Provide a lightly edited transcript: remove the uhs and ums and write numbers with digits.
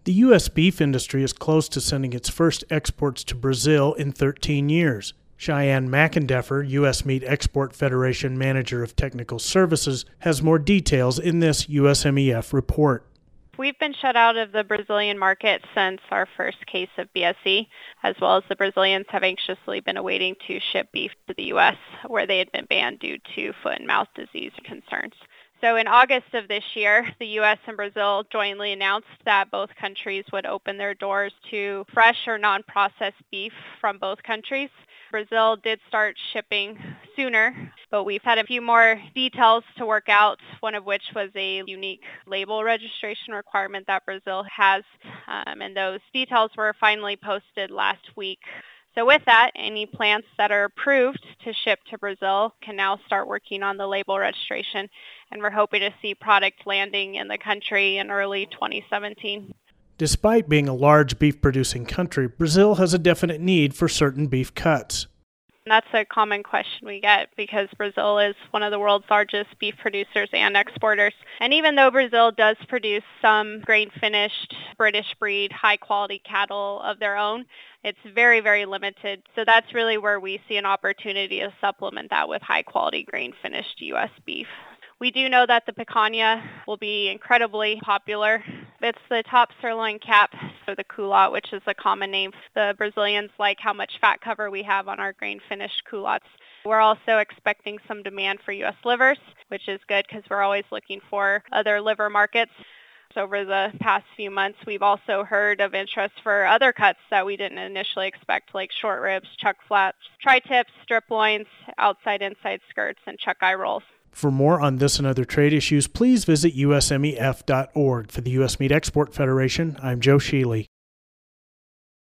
The U.S. beef industry is close to sending its first exports to Brazil in 13 years. Cheyenne McEndeffer, U.S. Meat Export Federation Manager of Technical Services, has more details in this USMEF report. We've been shut out of the Brazilian market since our first case of BSE, as well as the Brazilians have anxiously been awaiting to ship beef to the U.S., where they had been banned due to foot and mouth disease concerns. So in August of this year, the U.S. and Brazil jointly announced that both countries would open their doors to fresh or non-processed beef from both countries. Brazil did start shipping sooner, but we've had a few more details to work out, one of which was a unique label registration requirement that Brazil has, and those details were finally posted last week. So with that, any plants that are approved to ship to Brazil can now start working on the label registration, and we're hoping to see product landing in the country in early 2017. Despite being a large beef-producing country, Brazil has a definite need for certain beef cuts. That's a common question we get because Brazil is one of the world's largest beef producers and exporters. And even though Brazil does produce some grain-finished British breed, high-quality cattle of their own, it's very, very limited. So that's really where we see an opportunity to supplement that with high-quality grain-finished U.S. beef. We do know that the picanha will be incredibly popular. It's the top sirloin cap, so the culotte, which is a common name. The Brazilians like how much fat cover we have on our grain-finished culottes. We're also expecting some demand for U.S. livers, which is good because we're always looking for other liver markets. Over the past few months, we've also heard of interest for other cuts that we didn't initially expect, like short ribs, chuck flats, tri-tips, strip loins, outside-inside skirts, and chuck eye rolls. For more on this and other trade issues, please visit usmef.org. For the U.S. Meat Export Federation, I'm Joe Sheely.